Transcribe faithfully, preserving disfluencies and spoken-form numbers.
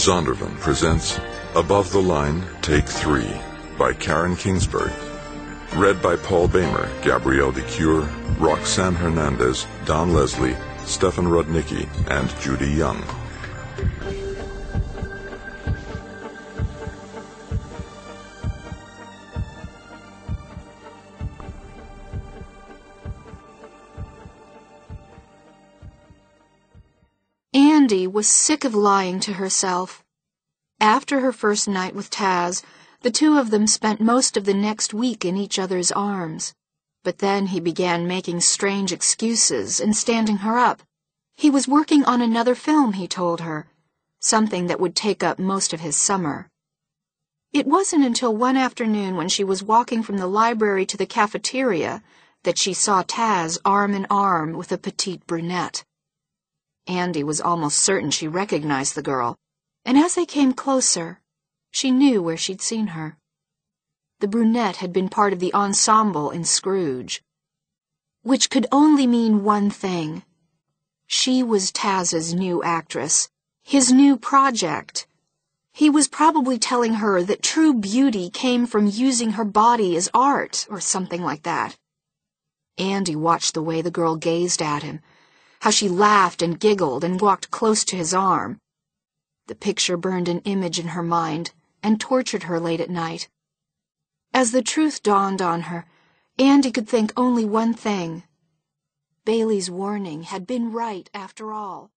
Zondervan presents Above the Line, Take Three by Karen Kingsbury. Read by Paul Bamer, Gabrielle DeCure, Roxanne Hernandez, Don Leslie, Stefan Rudnicki, and Judy Young. Andy was sick of lying to herself. After her first night with Taz, the two of them spent most of the next week in each other's arms. But then he began making strange excuses and standing her up. He was working on another film, he told her, something that would take up most of his summer. It wasn't until one afternoon when she was walking from the library to the cafeteria that she saw Taz arm in arm with a petite brunette. Andy was almost certain she recognized the girl, and as they came closer, she knew where she'd seen her. The brunette had been part of the ensemble in Scrooge, which could only mean one thing. She was Taz's new actress, his new project. He was probably telling her that true beauty came from using her body as art, or something like that. Andy watched the way the girl gazed at him, how she laughed and giggled and walked close to his arm. The picture burned an image in her mind and tortured her late at night. As the truth dawned on her, Andy could think only one thing. Bailey's warning had been right after all.